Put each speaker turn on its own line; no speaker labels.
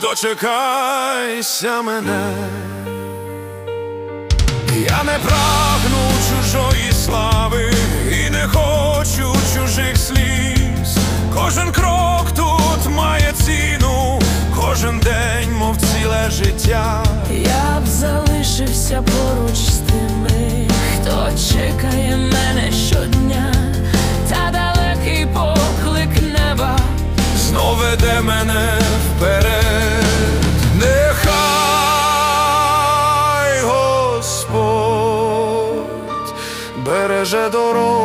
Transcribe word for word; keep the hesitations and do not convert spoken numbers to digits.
дочекайся мене. Я не прагну чужої слави і не хочу чужих сліз. Кожен крок тут має ціну, кожен день, мов ціле життя.
Я б залишився поруч з тими, хто чекає мене щодня, та далекий поклик неба
знов веде мене вперед. Нехай Господь береже дорогу